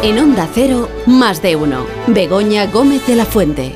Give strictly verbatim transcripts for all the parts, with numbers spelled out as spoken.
En Onda Cero, Más de Uno. Begoña Gómez de la Fuente.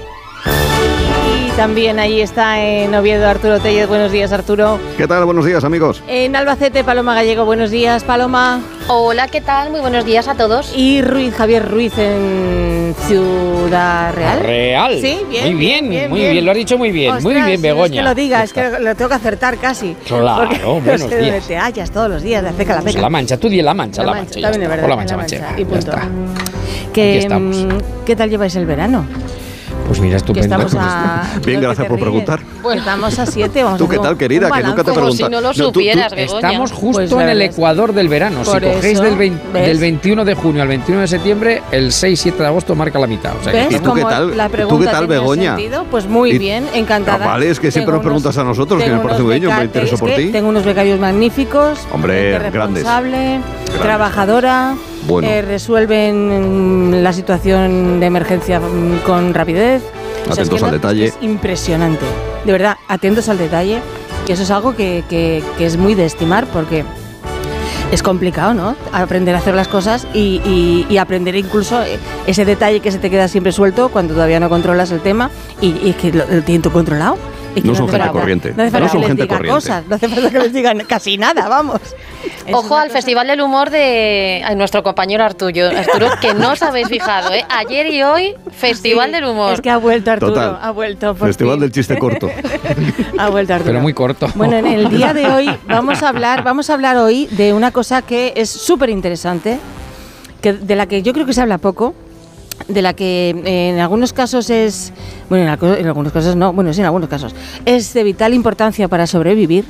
También ahí está en Oviedo Arturo Tellez. Buenos días, Arturo. ¿Qué tal? Buenos días, amigos. En Albacete, Paloma Gallego. Buenos días, Paloma. Hola, ¿qué tal? Muy buenos días a todos. Y Ruiz, Javier Ruiz en Ciudad Real. Real. Sí, bien. Muy bien, bien, muy bien. bien. Lo has dicho muy bien. Ostras, muy bien, Begoña. Es que lo diga, es que lo tengo que acertar casi. Claro, porque buenos no sé dónde días. te hallas todos los días, de Azteca a la Pues Meca. la Mancha, tú di la Mancha, la, La Mancha. Mancha, ya también es está. verdad. Por la en Mancha, la Mancha. Mancha, y Ya punto. está. Que, Aquí estamos. mm, ¿Qué tal lleváis el verano? Pues mira, Que estupendo. estamos a... Bien, no, gracias que te por ríes. preguntar. Bueno, estamos a siete. Vamos ¿Tú a qué hacer tal, un- querida? un Que nunca te balance. Como preguntas. si no lo tú- tú- supieras, Begoña. Estamos justo Pues en la el verdad es- ecuador del verano. Si Por cogéis eso, del, veinte ¿ves? del veintiuno de junio al veintiuno de septiembre, el seis siete de agosto marca la mitad. O sea, que ¿Ves ¿Y tú cómo qué tal? la ¿Tú pregunta qué tal, tenía Begoña? sentido? Pues muy Y- bien, encantada. Ah, vale, es que siempre Tengo nos preguntas a nosotros, que tengo me parece unos muy bien, yo me beca- intereso es por que ti. Tengo unos becarios magníficos, Hombre, gente grandes. responsable, trabajadora, Bueno. eh, resuelven mm, la situación de emergencia mm, con rapidez. O sea, es Atentos que al no- detalle. Es impresionante. De verdad, atentos al detalle. Y eso es algo que, que, que es muy de estimar porque es complicado, ¿no? Aprender a hacer las cosas y, y, y aprender incluso ese detalle que se te queda siempre suelto cuando todavía no controlas el tema y, y que lo, lo tienen todo controlado. Y que No son hace gente falta- corriente. No hace falta No son que les gente digan corriente. cosas, no hace falta que les digan casi nada, vamos. Es Ojo una al cosa- Festival del Humor de a nuestro compañero Arturo, Arturo, que no os habéis fijado, ¿eh? Ayer y hoy, Festival Sí, del Humor. Es que ha vuelto Arturo, Total. ha vuelto. por Festival fin. del chiste corto. Ha vuelto Arturo. pero muy corto. Bueno, en el día de hoy vamos a hablar, vamos a hablar hoy de una cosa que es súper interesante, que de la que yo creo que se habla poco, de la que eh, en algunos casos es, bueno, en, algo- en algunos casos no, bueno, sí, en algunos casos es de vital importancia para sobrevivir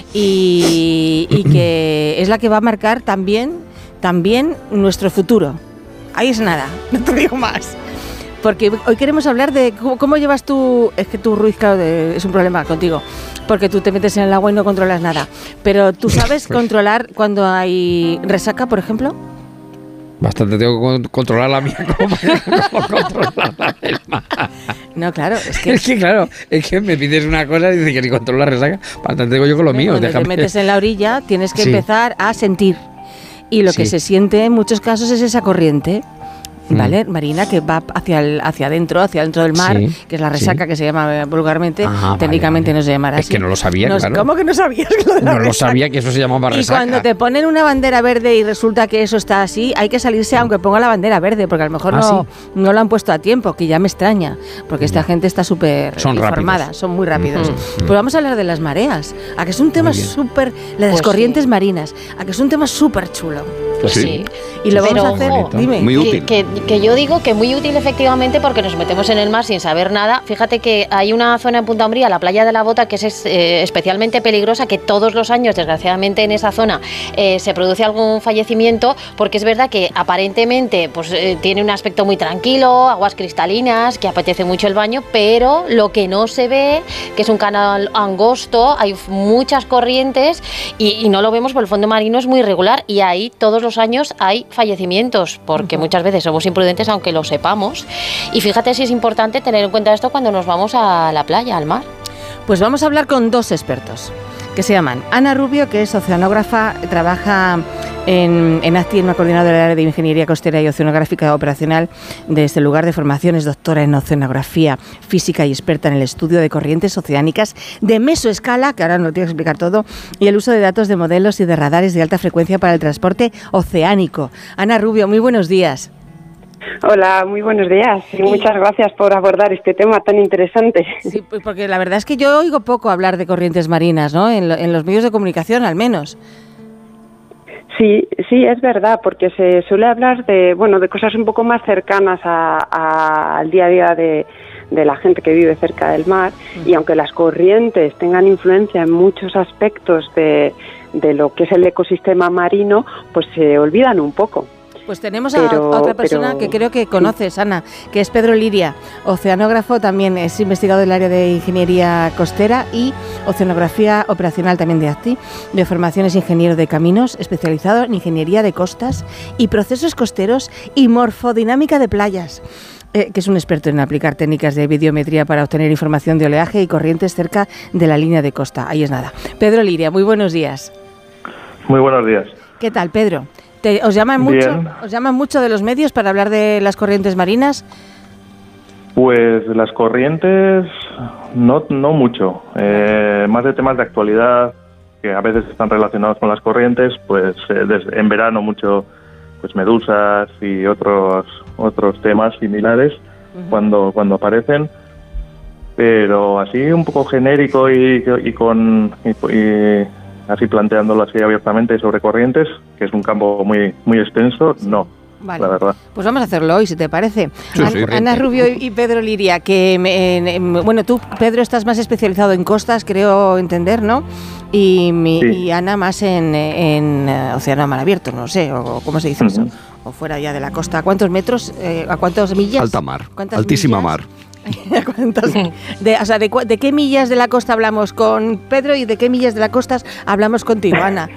y, y que es la que va a marcar también, también nuestro futuro. Ahí es nada, no te digo más. Porque hoy queremos hablar de cómo, cómo llevas tú, es que tú, Ruiz, claro, de- es un problema contigo, porque tú te metes en el agua y no controlas nada. Pero ¿tú sabes controlar cuando hay resaca, por ejemplo? Bastante tengo que con- controlar la mía como para no controlar la del mar. No, claro, es que... Es que claro, es que me pides una cosa y dices que ni controlo la resaca. Bastante tengo yo con lo mío. Cuando Déjame. te metes en la orilla tienes que Sí. empezar a sentir. Y lo que Sí. se siente en muchos casos es esa corriente, ¿vale? Marina, que va hacia el, hacia adentro, hacia dentro del mar, Sí, que es la resaca sí. que se llama eh, vulgarmente. Ah, vale, Técnicamente vale. no se llamará Es así. que no lo sabía, No, claro. ¿Cómo que no sabías lo de la No lo resaca? sabía que eso se llamaba Y resaca. cuando te ponen una bandera verde y resulta que eso está así, hay que salirse aunque ponga la bandera verde, porque a lo mejor ¿Ah, no, sí? no lo han puesto a tiempo, que ya me extraña, porque esta Ya. gente está súper Son informada, rápidos. son muy rápidos. Ujú. Pues vamos a hablar de las mareas, a que es un tema Muy bien. súper, las Pues corrientes sí. marinas, a que es un tema súper chulo. Pues Sí. sí. Y lo Pero vamos a hacer, ojo, dime. Muy que, útil. que- que yo digo que muy útil efectivamente porque nos metemos en el mar sin saber nada. Fíjate que hay una zona en Punta Umbría, la playa de la Bota, que es es, eh, especialmente peligrosa, que todos los años, desgraciadamente, en esa zona eh, se produce algún fallecimiento, porque es verdad que aparentemente pues eh, tiene un aspecto muy tranquilo, aguas cristalinas, que apetece mucho el baño, pero lo que no se ve, que es un canal angosto, hay f- muchas corrientes y, y no lo vemos porque el fondo marino es muy irregular y ahí todos los años hay fallecimientos, porque Ujú. muchas veces somos imprudentes aunque lo sepamos. Y fíjate si es importante tener en cuenta esto cuando nos vamos a la playa, al mar. Pues vamos a hablar con dos expertos que se llaman Ana Rubio, que es oceanógrafa, trabaja en, en ACTI, en una coordinadora del área de Ingeniería Costera y Oceanográfica Operacional de este lugar de formación. Es doctora en oceanografía física y experta en el estudio de corrientes oceánicas de mesoescala, que ahora no lo tengo que explicar todo, y el uso de datos de modelos y de radares de alta frecuencia para el transporte oceánico. Ana Rubio, muy buenos días. Hola, muy buenos días y muchas gracias por abordar este tema tan interesante. Sí, pues porque la verdad es que yo oigo poco hablar de corrientes marinas, ¿no? En, lo- en los medios de comunicación, al menos. Sí, sí, es verdad, porque se suele hablar de, bueno, de cosas un poco más cercanas a- a- al día a día de, de la gente que vive cerca del mar, y aunque las corrientes tengan influencia en muchos aspectos de, de lo que es el ecosistema marino, pues se olvidan un poco. Pues tenemos a, Pero- a otra persona pero- que creo que conoces, Ana, que es Pedro Liria, oceanógrafo, también es investigador del área de ingeniería costera y oceanografía operacional también de ACTI. De formación es ingeniero de caminos, especializado en ingeniería de costas y procesos costeros y morfodinámica de playas. Eh, que es un experto en aplicar técnicas de videometría para obtener información de oleaje y corrientes cerca de la línea de costa. Ahí es nada. Pedro Liria, muy buenos días. Muy buenos días. ¿Qué tal, Pedro? ¿Te, os llaman mucho, Bien. os llaman mucho de los medios para hablar de las corrientes marinas? Pues las corrientes, no, no mucho. Eh, más de temas de actualidad, que a veces están relacionados con las corrientes, pues eh, desde, en verano mucho pues medusas y otros otros temas similares uh-huh. cuando cuando aparecen, pero así un poco genérico y, y con y, y así planteándolo así abiertamente sobre corrientes, que es un campo muy muy extenso, no. Vale. La verdad. Pues vamos a hacerlo hoy, si te parece. Sí, Ana, sí. Ana Rubio y Pedro Liria, que me, en, en, bueno, tú, Pedro, estás más especializado en costas, creo entender, ¿no? Y, mi, sí. y Ana más en, en uh, océano a mar abierto, no sé, o cómo se dice uh-huh. eso, o fuera ya de la costa. ¿A cuántos metros, eh, a cuántas millas? Alta mar, altísima millas? mar. de, o sea, de, ¿de qué millas de la costa hablamos con Pedro y de qué millas de la costa hablamos contigo, Ana?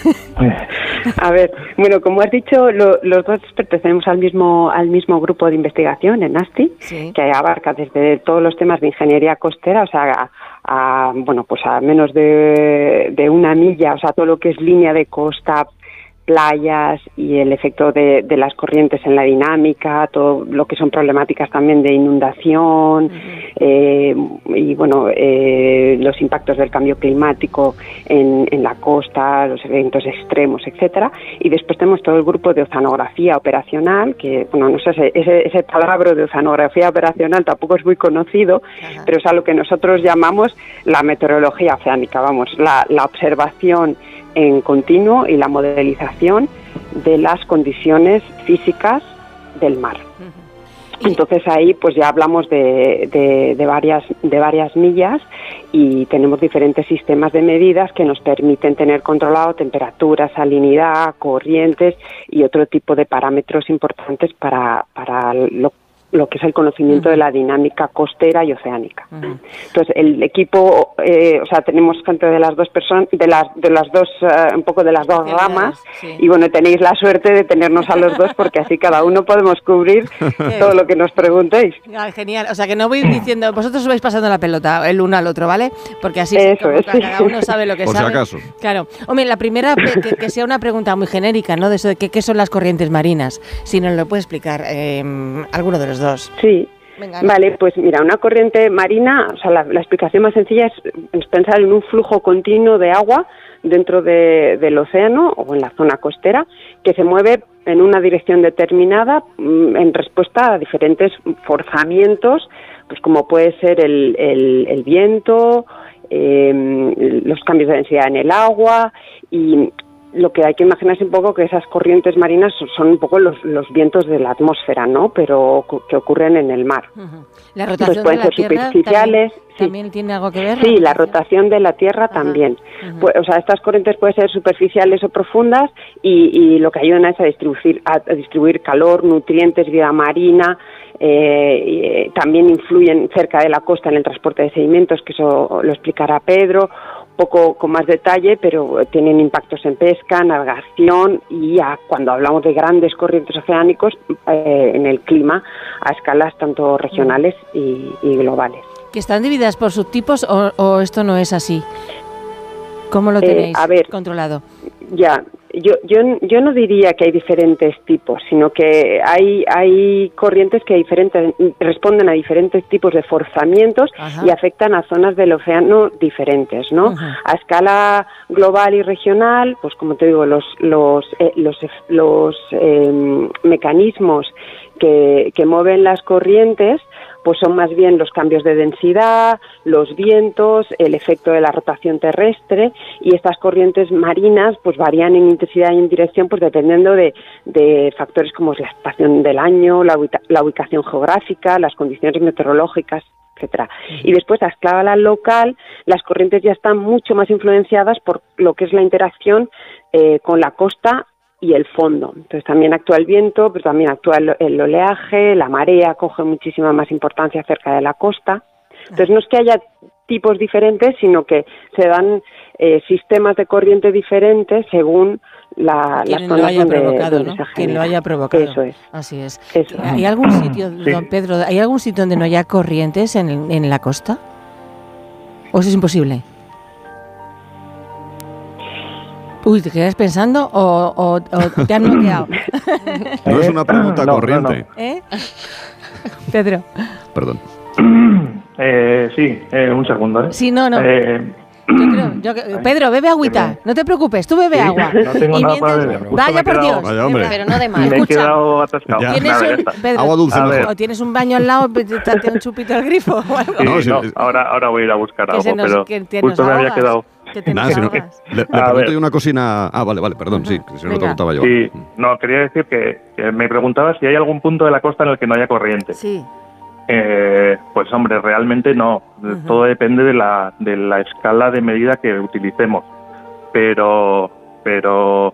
A ver, bueno, como has dicho, lo, los dos pertenecemos al mismo al mismo grupo de investigación en ASTI, sí. que abarca desde todos los temas de ingeniería costera, o sea, a, a bueno, pues a menos de, de una milla, o sea, todo lo que es línea de costa, playas y el efecto de, de las corrientes en la dinámica, todo lo que son problemáticas también de inundación uh-huh. eh, y bueno eh, los impactos del cambio climático en, en la costa, los eventos extremos, etcétera. Y después tenemos todo el grupo de oceanografía operacional, que bueno no sé ese, ese palabra de oceanografía operacional tampoco es muy conocido, uh-huh. pero es a lo que nosotros llamamos la meteorología oceánica, vamos, la, la observación en continuo y la modelización de las condiciones físicas del mar. Entonces ahí pues ya hablamos de, de, de varias de varias millas y tenemos diferentes sistemas de medidas que nos permiten tener controlado temperatura, salinidad, corrientes y otro tipo de parámetros importantes para, para lo lo que es el conocimiento uh-huh. de la dinámica costera y oceánica. Uh-huh. Entonces el equipo, eh, o sea, tenemos gente de las dos personas, de las de las dos, uh, un poco de las dos ramas, sí. y bueno, tenéis la suerte de tenernos a los dos porque así cada uno podemos cubrir todo lo que nos preguntéis. Ah, genial, o sea que no voy diciendo, vosotros os vais pasando la pelota el uno al otro, ¿vale? Porque así Eso es. cada uno sabe lo que Por sabe. Si acaso. Claro. Hombre, la primera, que, que sea una pregunta muy genérica, ¿no? De eso de que, qué son las corrientes marinas, si nos lo puede explicar eh, alguno de los dos. Sí, Venga, vale, pues mira, una corriente marina, o sea, la, la explicación más sencilla es, es pensar en un flujo continuo de agua dentro de, del océano o en la zona costera que se mueve en una dirección determinada en respuesta a diferentes forzamientos, pues como puede ser el, el, el viento, eh, los cambios de densidad en el agua y lo que hay que imaginarse un poco que esas corrientes marinas son un poco los, los vientos de la atmósfera, ¿no? Pero que ocurren en el mar. Uh-huh. La rotación Entonces, pueden de la ser Tierra superficiales. ¿también, sí. ¿también tiene algo que ver? Sí, la rotación de la Tierra uh-huh. también. Uh-huh. Pues, o sea, estas corrientes pueden ser superficiales o profundas y, y lo que ayudan es a distribuir, a distribuir calor, nutrientes, vida marina. Eh, y, eh, también influyen cerca de la costa en el transporte de sedimentos, que eso lo explicará Pedro poco con más detalle, pero tienen impactos en pesca, navegación y ya cuando hablamos de grandes corrientes oceánicos eh, en el clima a escalas tanto regionales y, y globales. ¿Que están divididas por subtipos o, o esto no es así? ¿Cómo lo tenéis eh, a ver, controlado? Ya, yo, yo, yo no diría que hay diferentes tipos, sino que hay, hay corrientes que diferentes, responden a diferentes tipos de forzamientos Ajá. y afectan a zonas del océano diferentes, ¿no? Ajá. A escala global y regional, pues como te digo, los, los, eh, los, los eh, mecanismos que, que mueven las corrientes pues son más bien los cambios de densidad, los vientos, el efecto de la rotación terrestre y estas corrientes marinas pues varían en intensidad y en dirección pues dependiendo de, de factores como la estación del año, la, ubica, la ubicación geográfica, las condiciones meteorológicas, etcétera. Y después a escala local las corrientes ya están mucho más influenciadas por lo que es la interacción eh, con la costa y el fondo. Entonces también actúa el viento, pero también actúa el, el oleaje, la marea coge muchísima más importancia cerca de la costa. Entonces no es que haya tipos diferentes, sino que se dan eh, sistemas de corriente diferentes según la, las zonas lo haya donde, provocado, donde ¿no? se genera. Quien lo haya provocado. Eso es. Así es. Eso. ¿Hay algún sitio, sí. don Pedro, hay algún sitio donde no haya corrientes en, en la costa? ¿O eso es imposible? Uy, ¿te quedas pensando o, o, o te han bloqueado? No es una pregunta No, corriente. no, no. ¿Eh? Pedro. Perdón. Eh, sí, eh, un segundo. ¿eh? Sí, no, no. Eh, Yo creo, yo creo- Pedro, bebe agüita, no te preocupes, tú bebe Sí, agua. no tengo Y nada mientras- para beber. Justo Vaya me he por quedado- Dios. Vaya, hombre. Pero no de mal. me he Escucha. quedado atascado. Ya. ¿Tienes Nada, ya un, está. Pedro, Agua dulce A mejor. ver. o tienes un baño al lado, pues, date un chupito al grifo o algo? Sí, No, sí, no, sí. ahora, ahora voy a ir a buscar Que algo, se nos- pero que te justo nos me había ahogas. quedado. Que te Nada, nos si no- ahogas. le, le A pregunto ver. yo una cocina. Ah, vale, vale, perdón, sí, que si no te Venga. preguntaba yo. Sí, no, quería decir que, que me preguntaba si hay algún punto de la costa en el que no haya corriente. Sí. Eh, pues hombre, realmente no. Ujú. Todo depende de la, de la escala de medida que utilicemos. Pero, pero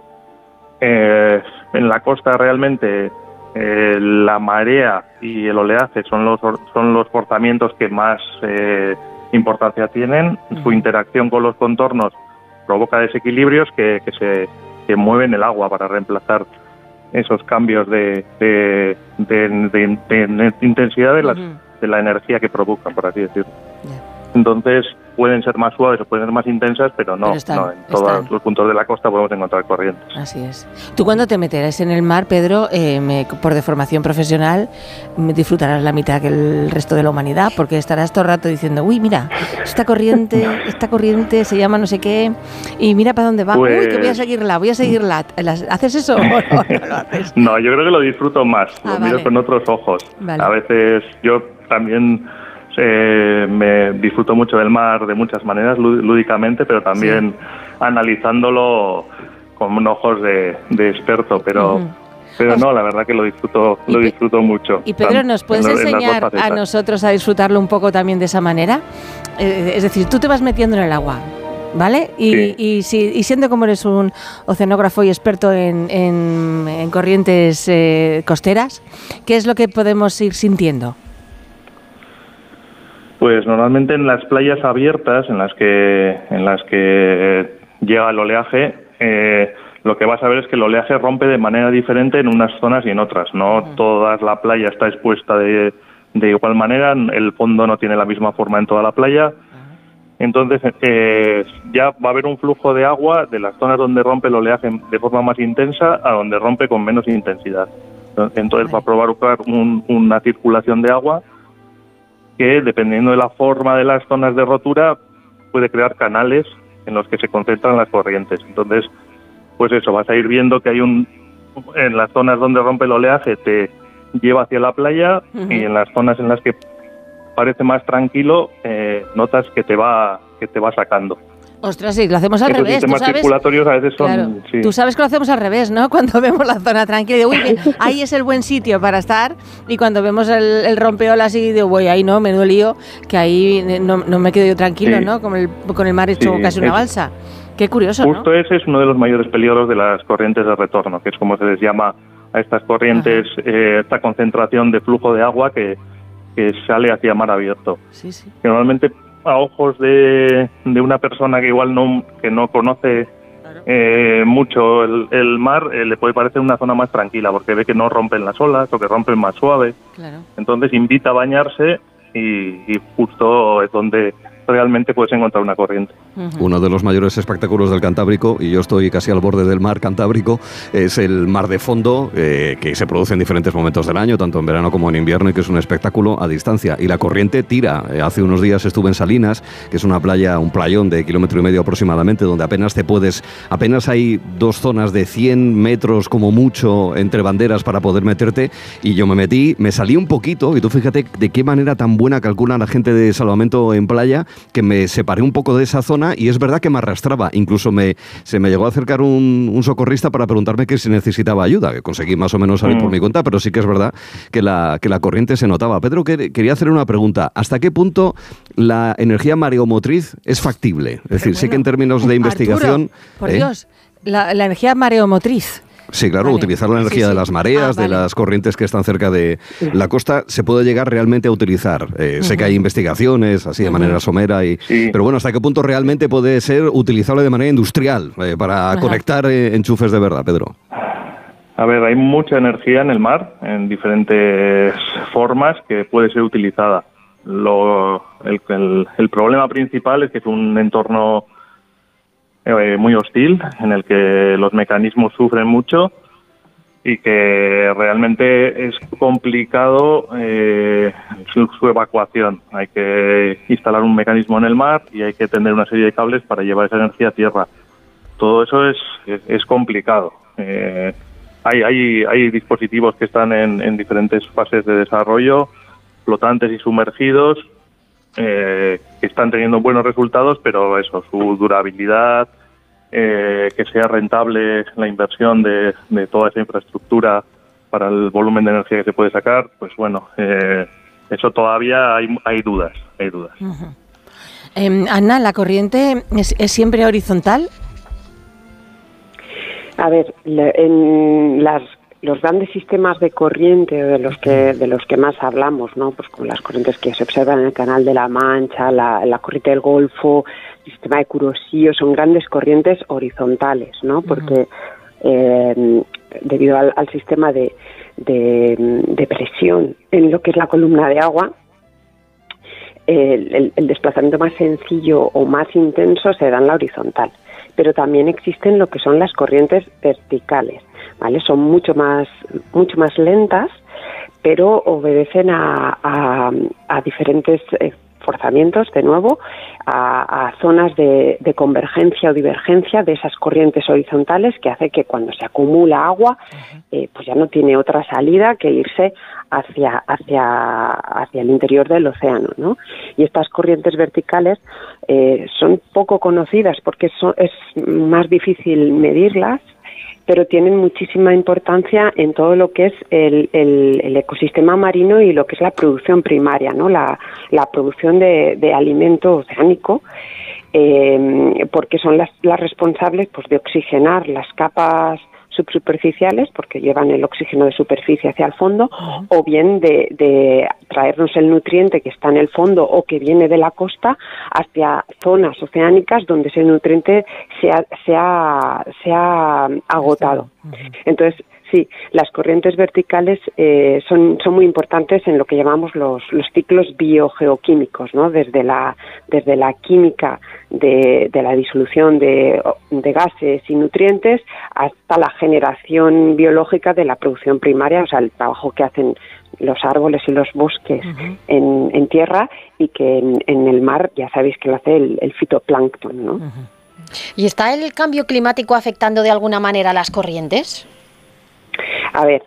eh, en la costa realmente eh, la marea y el oleaje son los son los forzamientos que más eh, importancia tienen. Su interacción con los contornos provoca desequilibrios que, que se que mueven el agua para reemplazar esos cambios de, de, de, de- de- de intensidad de, las, Ujú. de la energía que provocan, por así decirlo. Ya. Entonces pueden ser más suaves o pueden ser más intensas, pero no, Pero están, no en todos están. los puntos de la costa podemos encontrar corrientes. Así es. Tú cuando te meterás en el mar, Pedro, eh, me- por deformación profesional, me disfrutarás la mitad que el resto de la humanidad, porque estarás todo el rato diciendo, uy, mira, esta corriente, esta corriente se llama no sé qué, y mira para dónde va, uy, que voy a Pues- seguirla, voy a seguirla. ¿Las- ¿Haces eso o no, no lo haces? No, yo creo que lo disfruto más, Ah, lo miro vale. con otros ojos. Vale. A veces yo también eh, me disfruto mucho del mar de muchas maneras, lú- lúdicamente, pero también analizándolo con ojos de, de experto, pero... Ujú. Pero Os- no, la verdad que lo disfruto, Y lo Pe- disfruto mucho. Y Pedro, Tan- ¿nos puedes en lo- en las dos enseñar a facetas. nosotros a disfrutarlo un poco también de esa manera? Eh, es decir, tú te vas metiendo en el agua, ¿vale? Y, Sí. y, si- y siendo como eres un oceanógrafo y experto en, en- en corrientes eh, costeras, ¿qué es lo que podemos ir sintiendo? Pues normalmente en las playas abiertas, en las que en las que eh, llega el oleaje, eh, lo que vas a ver es que el oleaje rompe de manera diferente en unas zonas y en otras. No toda la playa está expuesta de, de igual manera, el fondo no tiene la misma forma en toda la playa. Entonces eh, ya va a haber un flujo de agua de las zonas donde rompe el oleaje de forma más intensa a donde rompe con menos intensidad. Entonces va a provocar un- una circulación de agua que, dependiendo de la forma de las zonas de rotura, puede crear canales en los que se concentran las corrientes. Entonces, pues eso, vas a ir viendo que hay un... En las zonas donde rompe el oleaje te lleva hacia la playa, Ujú. y en las zonas en las que parece más tranquilo, eh, notas que te va que te va sacando. Ostras, sí, lo hacemos al Esos revés, ¿tú sistemas sabes? circulatorios a veces son... Claro. sí. Tú sabes que lo hacemos al revés, ¿no? Cuando vemos la zona tranquila, digo, uy, bien, ahí es el buen sitio para estar. Y cuando vemos el, el rompeolas y digo, voy, ahí no, menudo lío, que ahí no, no me quedo yo tranquilo, Sí. ¿no? Con el, con el mar hecho Sí, casi una es- balsa. Qué curioso, Justo ¿no? ese es uno de los mayores peligros de las corrientes de retorno, que es como se les llama a estas corrientes, eh, esta concentración de flujo de agua que, que sale hacia mar abierto. Sí, sí. Que normalmente, a ojos de, de una persona que igual no que no conoce eh, mucho el, el mar, eh, le puede parecer una zona más tranquila, porque ve que no rompen las olas o que rompen más suave. Claro. Entonces invita a bañarse y, y justo es donde realmente puedes encontrar una corriente. Ujú. Uno de los mayores espectáculos del Cantábrico, y yo estoy casi al borde del mar Cantábrico, es el mar de fondo, eh, que se produce en diferentes momentos del año, tanto en verano como en invierno, y que es un espectáculo a distancia. Y la corriente tira. Eh, hace unos días estuve en Salinas, que es una playa, un playón de kilómetro y medio aproximadamente, donde apenas te puedes, apenas hay dos zonas de cien metros como mucho entre banderas para poder meterte, y yo me metí, me salí un poquito, y tú fíjate de qué manera tan buena calcula la gente de salvamento en playa, que me separé un poco de esa zona, y es verdad que me arrastraba. Incluso me, se me llegó a acercar un, un socorrista para preguntarme que si necesitaba ayuda, que conseguí más o menos salir Mm. por mi cuenta, pero sí que es verdad que la, que la corriente se notaba. Pedro, que- quería hacer una pregunta. ¿Hasta qué punto la energía mareomotriz es factible? Es decir, sí que en términos de investigación... Arturo, por ¿eh? Dios, la, la energía mareomotriz. Sí, claro, Vale. utilizar la energía Sí, sí. de las mareas, Ah, de vale. las corrientes que están cerca de la costa, se puede llegar realmente a utilizar. Eh, Sé que hay investigaciones así de manera somera, y, Sí. pero bueno, ¿hasta qué punto realmente puede ser utilizable de manera industrial eh, para Ajá. conectar eh, enchufes de verdad, Pedro? A ver, hay mucha energía en el mar, en diferentes formas, que puede ser utilizada. Lo, el, el- el problema principal es que es un entorno eh, muy hostil, en el que los mecanismos sufren mucho y que realmente es complicado eh, su, su evacuación. Hay que instalar un mecanismo en el mar y hay que tender una serie de cables para llevar esa energía a tierra. Todo eso es, es, es complicado. Eh, hay, hay, hay dispositivos que están en, en diferentes fases de desarrollo, flotantes y sumergidos, eh, que están teniendo buenos resultados, pero eso, su durabilidad, eh, que sea rentable la inversión de, de toda esa infraestructura para el volumen de energía que se puede sacar, pues bueno, eh, eso todavía hay, hay dudas, hay dudas. Uh-huh. eh, Ana, ¿la corriente es, es siempre horizontal? A ver, en las, los grandes sistemas de corriente de los que de los que más hablamos, ¿no? Pues con las corrientes que se observan en el Canal de la Mancha, la, la corriente del Golfo, el sistema de Kuroshio, son grandes corrientes horizontales, ¿no? Porque eh, debido al, al sistema de, de, de presión en lo que es la columna de agua, el, el, el desplazamiento más sencillo o más intenso se da en la horizontal. Pero también existen lo que son las corrientes verticales, ¿vale? Son mucho más, mucho más lentas, pero obedecen a, a, a diferentes eh, forzamientos, de nuevo, a, a zonas de, de convergencia o divergencia de esas corrientes horizontales, que hace que cuando se acumula agua, eh, pues ya no tiene otra salida que irse hacia, hacia, hacia el interior del océano, ¿no? Y estas corrientes verticales eh, son poco conocidas porque son, es más difícil medirlas, pero tienen muchísima importancia en todo lo que es el, el, el ecosistema marino y lo que es la producción primaria, ¿no? La, la producción de, de alimento oceánico, eh, porque son las, las responsables, pues, de oxigenar las capas subsuperficiales, porque llevan el oxígeno de superficie hacia el fondo, uh-huh. o bien de, de traernos el nutriente que está en el fondo o que viene de la costa hacia zonas oceánicas donde ese nutriente se ha, se ha, se ha agotado. Uh-huh. Entonces, sí, las corrientes verticales eh, son, son muy importantes en lo que llamamos los, los ciclos biogeoquímicos, ¿no? Desde la, desde la química de, de la disolución de, de gases y nutrientes hasta la generación biológica de la producción primaria, o sea, el trabajo que hacen los árboles y los bosques uh-huh. en, en tierra, y que en, en el mar ya sabéis que lo hace el, el fitoplancton, ¿no? Uh-huh. ¿Y está el cambio climático afectando de alguna manera las corrientes? A ver,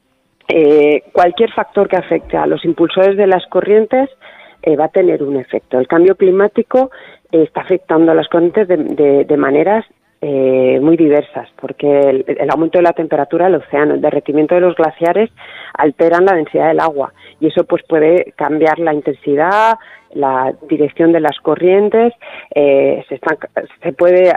eh, cualquier factor que afecte a los impulsores de las corrientes eh, va a tener un efecto. El cambio climático eh, está afectando a las corrientes de, de, de maneras eh, muy diversas, porque el, el aumento de la temperatura del océano, el derretimiento de los glaciares alteran la densidad del agua, y eso pues puede cambiar la intensidad, la dirección de las corrientes, eh, se, están, se puede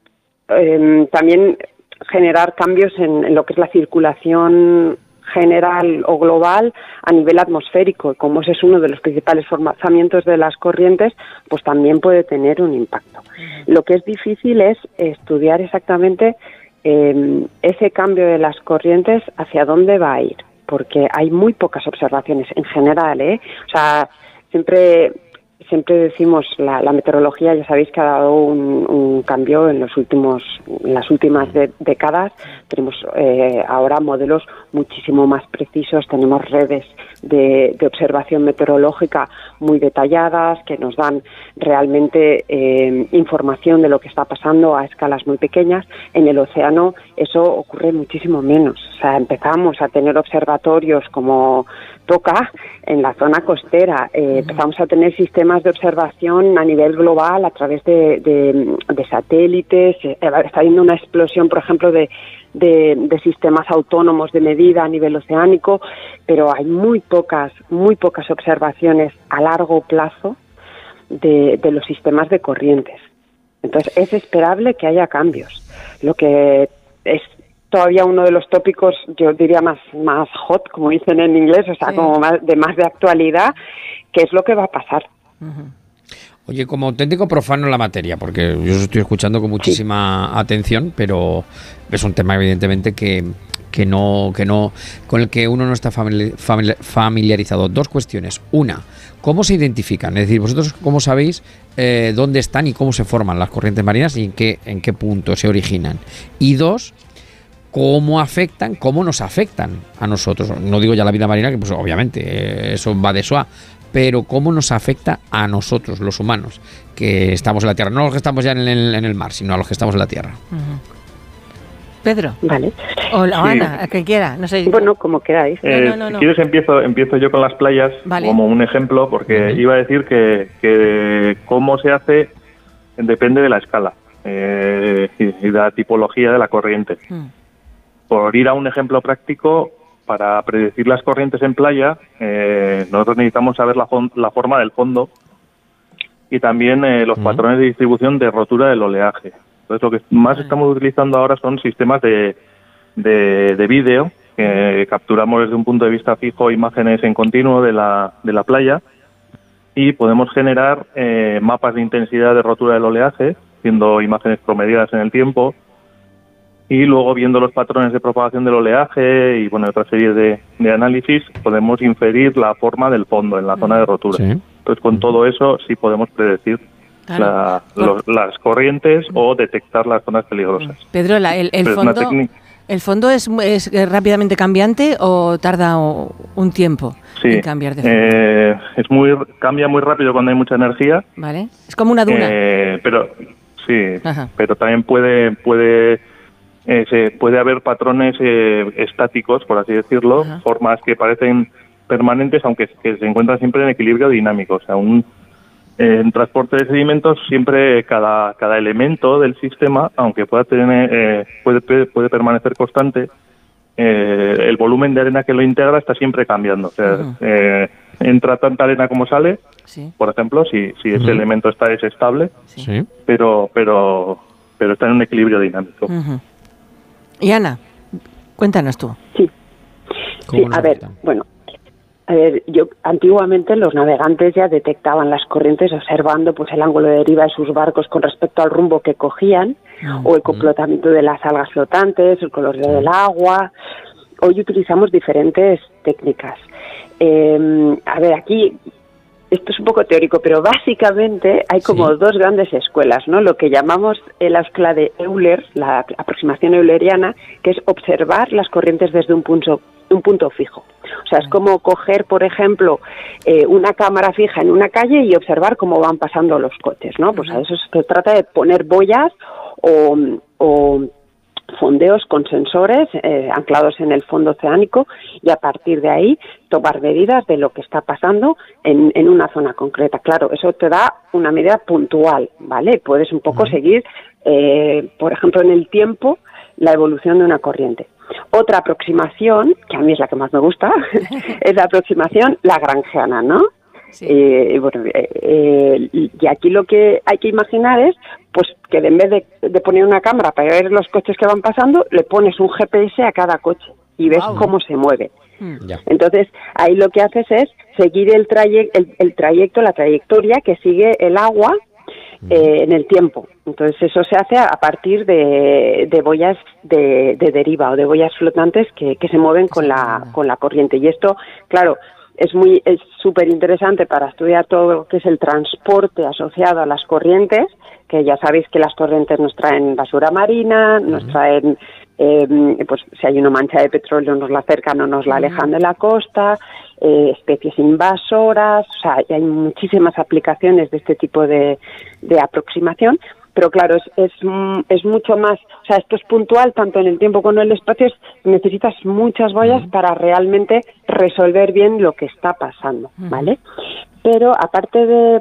eh, también generar cambios en, en lo que es la circulación general o global a nivel atmosférico. Como ese es uno de los principales forzamientos de las corrientes, pues también puede tener un impacto. Lo que es difícil es estudiar exactamente eh, ese cambio de las corrientes, hacia dónde va a ir, porque hay muy pocas observaciones en general, ¿eh? O sea, siempre... Siempre decimos, la, la meteorología, ya sabéis que ha dado un, un cambio en los últimos, en las últimas de, décadas. Tenemos eh, ahora modelos muchísimo más precisos, tenemos redes de, de observación meteorológica muy detalladas que nos dan realmente eh, información de lo que está pasando a escalas muy pequeñas. En el océano eso ocurre muchísimo menos. O sea, empezamos a tener observatorios como toca en la zona costera, eh, empezamos a tener sistemas de observación a nivel global a través de, de, de satélites, eh, está habiendo una explosión, por ejemplo, de, de, de sistemas autónomos de medida a nivel oceánico, pero hay muy pocas, muy pocas observaciones a largo plazo de, de los sistemas de corrientes. Entonces es esperable que haya cambios. Lo que es todavía uno de los tópicos, yo diría más más hot, como dicen en inglés, o sea, sí. como más de más de actualidad, que es lo que va a pasar. Uh-huh. Oye, como auténtico profano en la materia, porque yo os estoy escuchando con muchísima sí. atención, pero es un tema evidentemente que, que no que no con el que uno no está familiarizado. Dos cuestiones. Una, ¿cómo se identifican? Es decir, vosotros cómo sabéis eh, dónde están y cómo se forman las corrientes marinas y en qué, en qué punto se originan. Y dos, cómo afectan, cómo nos afectan a nosotros. No digo ya la vida marina, que pues obviamente eh, eso va de soa, pero cómo nos afecta a nosotros, los humanos, que estamos en la Tierra. No los que estamos ya en el, en el mar, sino a los que estamos en la Tierra. Uh-huh. Pedro. Vale. O, o Sí. Ana, a quien quiera, no sé. Bueno, como queráis. No, Eh, no, no, no. Si quieres empiezo, empiezo yo con las playas Vale. como un ejemplo, porque Ujú. iba a decir que, que cómo se hace depende de la escala eh, y, y de la tipología de la corriente. Mm. Por ir a un ejemplo práctico, para predecir las corrientes en playa, eh, nosotros necesitamos saber la, fon- la forma del fondo y también eh, los Mm. patrones de distribución de rotura del oleaje. Entonces, lo que más Vale. estamos utilizando ahora son sistemas de, de, de vídeo, que capturamos desde un punto de vista fijo imágenes en continuo de la, de la playa y podemos generar eh, mapas de intensidad de rotura del oleaje, haciendo imágenes promediadas en el tiempo, y luego viendo los patrones de propagación del oleaje y bueno, otra serie de, de análisis, podemos inferir la forma del fondo en la zona de rotura. Sí. Entonces, con todo eso sí podemos predecir Claro. la- Por- los- las corrientes o detectar las zonas peligrosas. Pedro, la- el, el Pero es una fondo, técnica- ¿el fondo es, es rápidamente cambiante o tarda o- un tiempo Sí, en cambiar de fondo? eh, es muy cambia muy rápido cuando hay mucha energía, ¿Vale? Es como una duna. eh, pero sí, Ajá. pero también puede puede eh, se, puede haber patrones eh, estáticos, por así decirlo, Ajá. formas que parecen permanentes, aunque que se encuentran siempre en equilibrio dinámico. O sea, un, en transporte de sedimentos siempre cada cada elemento del sistema, aunque pueda tener eh, puede puede permanecer constante, eh, el volumen de arena que lo integra está siempre cambiando. O sea, Ujú. eh, entra tanta arena como sale, Sí, por ejemplo, si si ese Ujú. elemento está desestable, sí. Sí. pero pero pero está en un equilibrio dinámico. Ujú. Y Ana, cuéntanos tú. Sí. ¿Cómo Sí, nos a ver, afectan? bueno, a ver, yo antiguamente los navegantes ya detectaban las corrientes observando pues el ángulo de deriva de sus barcos con respecto al rumbo que cogían, Mm. o el complotamiento de las algas flotantes, el color del agua. Hoy utilizamos diferentes técnicas. Eh, a ver, aquí esto es un poco teórico, pero básicamente hay como Sí. dos grandes escuelas, ¿no? Lo que llamamos eh, la escuela de Euler, la aproximación euleriana, que es observar las corrientes desde un punto un punto fijo. O sea, es como coger, por ejemplo, eh, una cámara fija en una calle y observar cómo van pasando los coches, ¿no? Pues a eso se trata de poner boyas o, o fondeos con sensores eh, anclados en el fondo oceánico y a partir de ahí tomar medidas de lo que está pasando en, en una zona concreta. Claro, eso te da una medida puntual, ¿vale? Puedes un poco seguir, eh, por ejemplo, en el tiempo, la evolución de una corriente. Otra aproximación, que a mí es la que más me gusta, es la aproximación lagrangiana, ¿no? Sí. Eh, bueno, eh, eh, y aquí lo que hay que imaginar es pues que en vez de, de poner una cámara para ver los coches que van pasando, le pones un G P S a cada coche y ves Guau. cómo se mueve. Mm. Ya. Entonces, ahí lo que haces es seguir el, traye el, el trayecto, la trayectoria que sigue el agua eh, en el tiempo. Entonces, eso se hace a partir de, de boyas de, de deriva o de boyas flotantes que, que se mueven con la, con la corriente. Y esto, claro, es muy es súper interesante para estudiar todo lo que es el transporte asociado a las corrientes, que ya sabéis que las corrientes nos traen basura marina, nos traen, eh, pues si hay una mancha de petróleo nos la acercan o nos la alejan de la costa, eh, especies invasoras, o sea, hay muchísimas aplicaciones de este tipo de, de aproximación. Pero claro, es, es es mucho más, o sea, esto es puntual tanto en el tiempo como en el espacio, es, necesitas muchas boyas para realmente resolver bien lo que está pasando, ¿vale? Pero aparte de,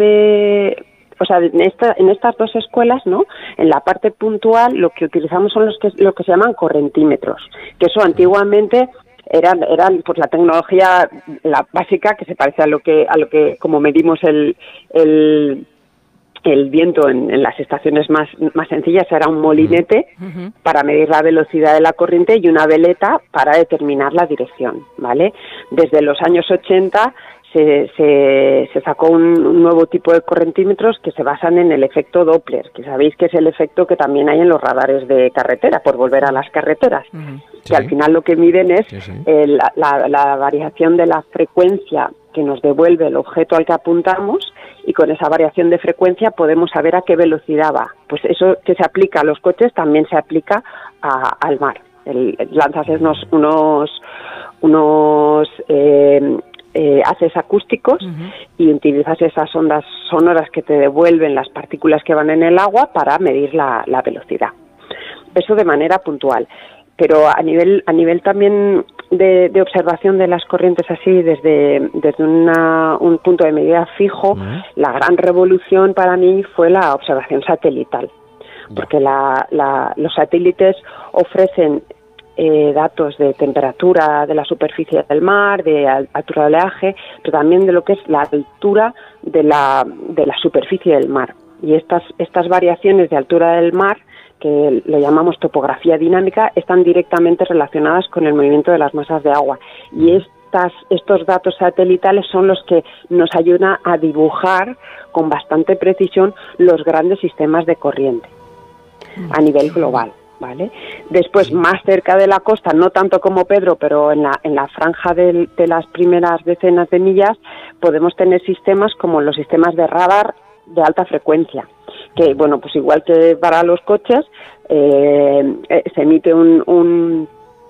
de o sea, en, esta, en estas dos escuelas, ¿no? En la parte puntual lo que utilizamos son los que lo que se llaman correntímetros, que eso antiguamente eran eran pues la tecnología la básica que se parece a lo que a lo que como medimos el el el viento en, en las estaciones más, más sencillas era un molinete Ujú. para medir la velocidad de la corriente y una veleta para determinar la dirección, ¿vale? Desde los años ochenta se, se, se sacó un, un nuevo tipo de correntímetros que se basan en el efecto Doppler, que sabéis que es el efecto que también hay en los radares de carretera, por volver a las carreteras, Ujú. que Sí. al final lo que miden es Sí, sí. eh, la, la, la variación de la frecuencia que nos devuelve el objeto al que apuntamos, y con esa variación de frecuencia podemos saber a qué velocidad va. Pues eso que se aplica a los coches también se aplica a, al mar. El, lanzas unos, unos, unos eh, eh, haces acústicos uh-huh. y utilizas esas ondas sonoras que te devuelven las partículas que van en el agua para medir la, la velocidad. Eso de manera puntual. Pero a nivel a nivel también de, de observación de las corrientes así desde desde una, un punto de medida fijo, uh-huh. la gran revolución para mí fue la observación satelital, uh-huh. porque la, la, los satélites ofrecen eh, datos de temperatura de la superficie del mar, de altura de oleaje, pero también de lo que es la altura de la de la superficie del mar. Y estas estas variaciones de altura del mar, que le llamamos topografía dinámica, están directamente relacionadas con el movimiento de las masas de agua. Y estas, estos datos satelitales son los que nos ayudan a dibujar con bastante precisión los grandes sistemas de corriente a nivel global, ¿vale? Después, más cerca de la costa, no tanto como Pedro, pero en la, en la franja de, de las primeras decenas de millas, podemos tener sistemas como los sistemas de radar de alta frecuencia, que, bueno, pues igual que para los coches, eh, se emite un, un,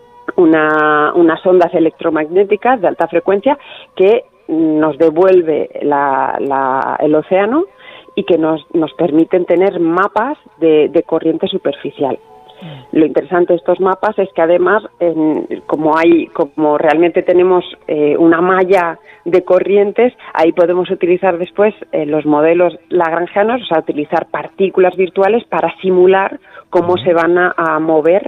una, unas ondas electromagnéticas de alta frecuencia que nos devuelve la, la, el océano y que nos, nos permiten tener mapas de, de corriente superficial. Lo interesante de estos mapas es que además, en, como hay, como realmente tenemos eh, una malla de corrientes, ahí podemos utilizar después eh, los modelos lagrangianos, o sea, utilizar partículas virtuales para simular cómo se van a, a mover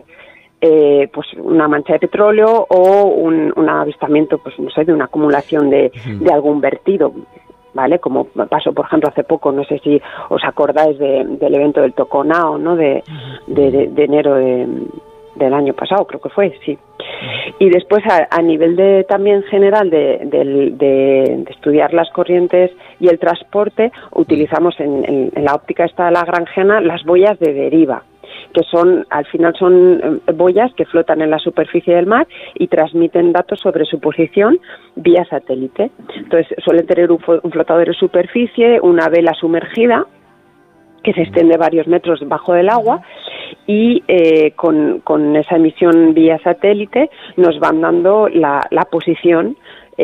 eh, pues una mancha de petróleo o un, un avistamiento, pues no sé, de una acumulación de, de algún vertido. ¿Vale? Como pasó, por ejemplo, hace poco, no sé si os acordáis de, del evento del Toconao, ¿no? De, de, de, de enero de, del año pasado, creo que fue, sí. Y después, a, a nivel de también general de, de, de, de estudiar las corrientes y el transporte, utilizamos en, en, en la óptica esta lagrangiana las boyas de deriva, que son, al final son boyas que flotan en la superficie del mar y transmiten datos sobre su posición vía satélite. Entonces suelen tener un, un flotador en superficie, una vela sumergida que se extiende varios metros bajo del agua y eh, con, con esa emisión vía satélite nos van dando la, la posición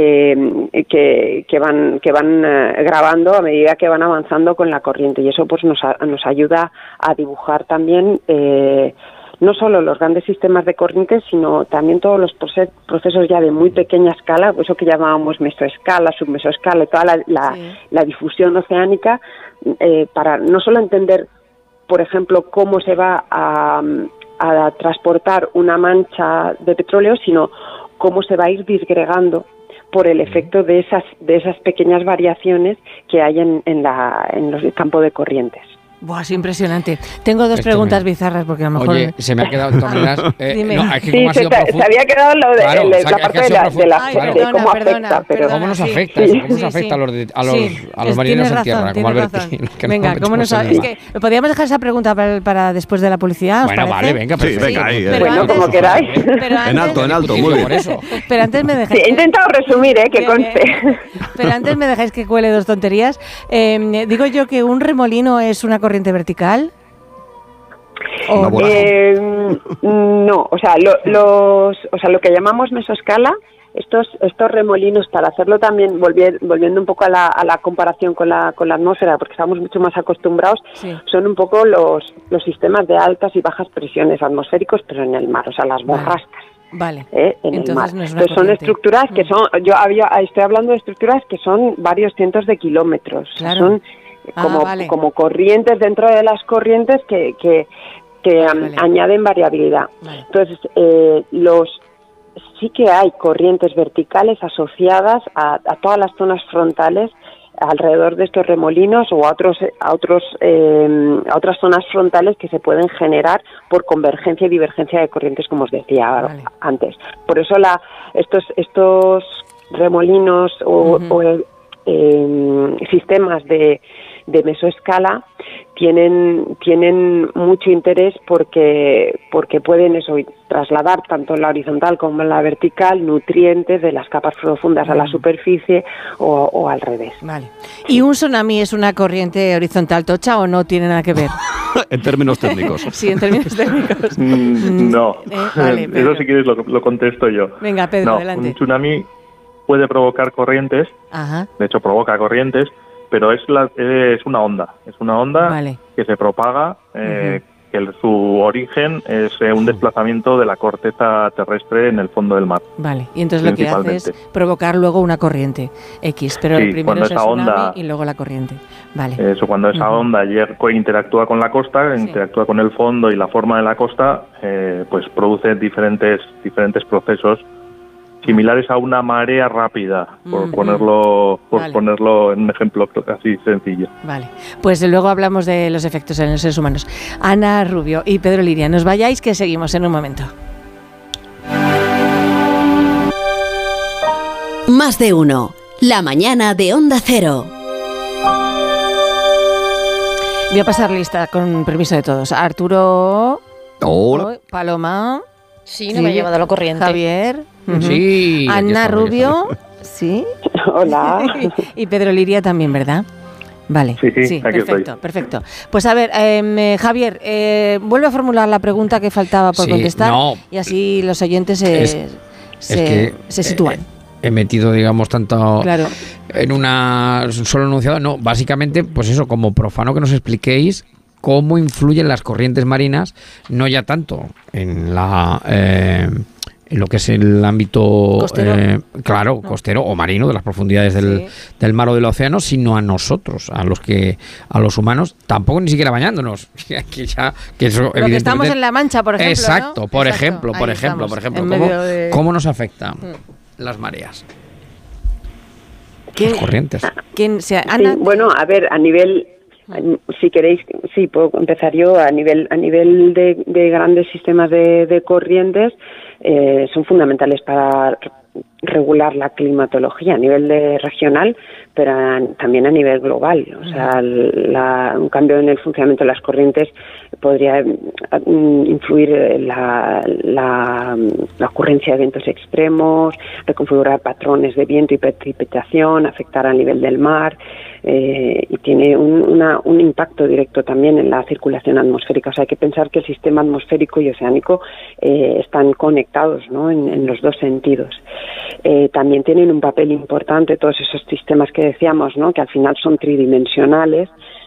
Eh, que, que van que van eh, grabando a medida que van avanzando con la corriente, y eso pues nos, a, nos ayuda a dibujar también eh, no solo los grandes sistemas de corrientes, sino también todos los procesos ya de muy pequeña escala, eso que llamábamos mesoescala, submesoescala y toda la, la, sí. la difusión oceánica, eh, para no solo entender, por ejemplo, cómo se va a, a transportar una mancha de petróleo, sino cómo se va a ir disgregando por el efecto de esas de esas pequeñas variaciones que hay en, en, la, en los campos de corrientes. Buah, es impresionante. Tengo dos Esto preguntas me... bizarras porque a lo mejor... Oye, se me ha quedado... Todas eh, Dime. No, es que sí, como se, ha sido te, profundo... se había quedado lo de, claro, el, o sea, la parte de, la, de, la, Ay, de perdona, cómo perdona, afecta. Pero... perdona, ¿Cómo nos sí. afecta? Sí. ¿Cómo nos Sí, afecta sí. a los, de, a los, Sí. a los Es, marineros en razón, tierra? Como razón. Alberti. Que Venga, no ¿cómo nos metemos es en que podríamos dejar esa pregunta para, para después de la publicidad, ¿os Bueno, parece? vale, venga, perfecto. Sí, venga, ahí, Pero bueno, antes- como queráis. pero antes- En alto, en alto, muy bien. Por eso. Pero antes me dejáis... Sí, he intentado resumir, ¿eh? Que Bien, conste. bien. Pero antes me dejáis que cuele dos tonterías. Eh, digo yo que un remolino es una corriente vertical. Una bola. Eh, no, o sea, lo, los, o sea, lo que llamamos mesoescala, estos estos remolinos, para hacerlo también, volvier, volviendo un poco a la, a la comparación con la, con la atmósfera, porque estamos mucho más acostumbrados, Sí. son un poco los, los sistemas de altas y bajas presiones atmosféricos, pero en el mar, o sea, las Vale. borrascas. Vale. ¿eh? En Entonces el mar. no es una Entonces son corriente. estructuras que Mm. son, yo había, estoy hablando de estructuras que son varios cientos de kilómetros. Claro. Son Ah, como, vale. como corrientes dentro de las corrientes que, que, que Vale, am, vale. añaden variabilidad. Vale. Entonces, eh, los sí que hay corrientes verticales asociadas a, a todas las zonas frontales alrededor de estos remolinos o a otros a otros eh, a otras zonas frontales que se pueden generar por convergencia y divergencia de corrientes, como os decía Vale. antes. Por eso la estos estos remolinos o, Ujú. o, eh, sistemas de de mesoescala tienen tienen mucho interés porque porque pueden eso trasladar tanto en la horizontal como en la vertical nutrientes de las capas profundas a la superficie o, o al revés. Vale. ¿Y un tsunami es una corriente horizontal tocha o no tiene nada que ver? En términos técnicos. Sí, en términos técnicos. Mm, no, eh, vale, eso si quieres lo, lo contesto yo. Venga, Pedro, no, adelante. Un tsunami puede provocar corrientes, Ajá. de hecho provoca corrientes, pero es la, es una onda, es una onda Vale. que se propaga, eh, Uh-huh. que el, su origen es eh, un desplazamiento de la corteza terrestre en el fondo del mar. Vale, y entonces lo que hace es provocar luego una corriente X, pero Sí, el primero cuando es el esa tsunami onda- y luego la corriente. Vale. Eso, cuando esa Ujú. onda llega- interactúa con la costa, Sí. interactúa con el fondo y la forma de la costa, eh, pues produce diferentes diferentes procesos similares a una marea rápida, por Ujú. ponerlo por Vale. ponerlo en un ejemplo así sencillo. Vale, pues luego hablamos de los efectos en los seres humanos. Ana Rubio y Pedro Liria, no os vayáis que seguimos en un momento. Más de uno. La mañana de Onda Cero. Voy a pasar lista con permiso de todos. Arturo, Hola. Paloma, Sí, no me he llevado la corriente. Javier, ujú. Sí. aquí Ana estamos, aquí Rubio, sí, Hola. y Pedro Liria también, ¿verdad? Vale, Sí, sí, aquí perfecto, estoy. perfecto. Pues a ver, eh, Javier, eh, vuelve a formular la pregunta que faltaba por Sí, contestar no. y así los oyentes se, Es- se, es que, se sitúan. eh, he metido, digamos, tanto Claro. en una solo enunciado. No, básicamente, pues eso, como profano que nos expliquéis cómo influyen las corrientes marinas, no ya tanto en la eh, en lo que es el ámbito Costero. eh, claro, costero o marino de las profundidades del, Sí. del mar o del océano, sino a nosotros, a los que a los humanos, tampoco ni siquiera bañándonos, que ya que eso Lo que evidentemente estamos en La Mancha, por ejemplo, ¿no? exacto, por Exacto, ejemplo, por ahí ejemplo, estamos, por ejemplo, en ¿cómo, medio de- cómo nos afectan Mm. las mareas, ¿Quién- las corrientes? quién sea? Sí, Ana, bueno, a ver, a nivel, si queréis, sí, puedo empezar yo. A nivel, a nivel de, de grandes sistemas de, de corrientes, eh, son fundamentales para regular la climatología a nivel de regional, pero a- también a nivel global. O sea, la- un cambio en el funcionamiento de las corrientes podría mm, influir en la, la, la ocurrencia de eventos extremos, reconfigurar patrones de viento y precipitación, afectar al nivel del mar, eh, y tiene un, una, un impacto directo también en la circulación atmosférica. O sea, hay que pensar que el sistema atmosférico y oceánico eh, están conectados, ¿no?, en, en los dos sentidos. Eh, también tienen un papel importante todos esos sistemas que decíamos, ¿no?, que al final son tridimensionales,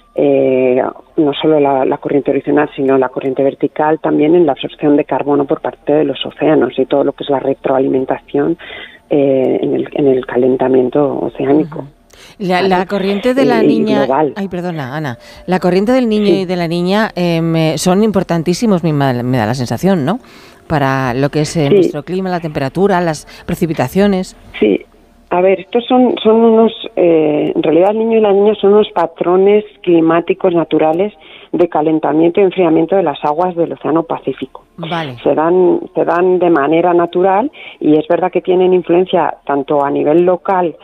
eh, no solo la, la corriente horizontal, sino la corriente vertical, también en la absorción de carbono por parte de los océanos y todo lo que es la retroalimentación eh, en, el, en el calentamiento oceánico. Ujú. La, la corriente de la Y- y niña, global. ay, perdona, Ana, la corriente del niño Sí. y de la niña eh, me- son importantísimos, me, ma- me da la sensación, ¿no?, para lo que es eh, Sí. nuestro clima, la temperatura, las precipitaciones. Sí, a ver, estos son, son unos, eh, en realidad el niño y la niña son unos patrones climáticos naturales de calentamiento y enfriamiento de las aguas del Océano Pacífico. Vale. Se dan, se dan de manera natural y es verdad que tienen influencia tanto a nivel local